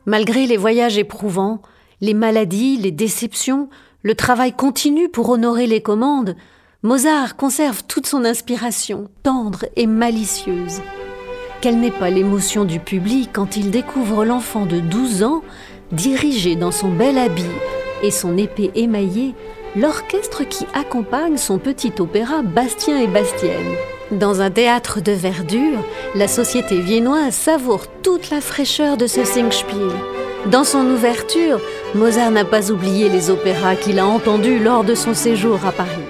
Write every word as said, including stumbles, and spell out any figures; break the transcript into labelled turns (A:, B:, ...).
A: Malgré les voyages éprouvants, les maladies, les déceptions, le travail continu pour honorer les commandes, Mozart conserve toute son inspiration, tendre et malicieuse. Quelle n'est pas l'émotion du public quand il découvre l'enfant de douze ans diriger dans son bel habit et son épée émaillée l'orchestre qui accompagne son petit opéra Bastien et Bastienne. Dans un théâtre de verdure, la société viennoise savoure toute la fraîcheur de ce Singspiel. Dans son ouverture, Mozart n'a pas oublié les opéras qu'il a entendus lors de son séjour à Paris.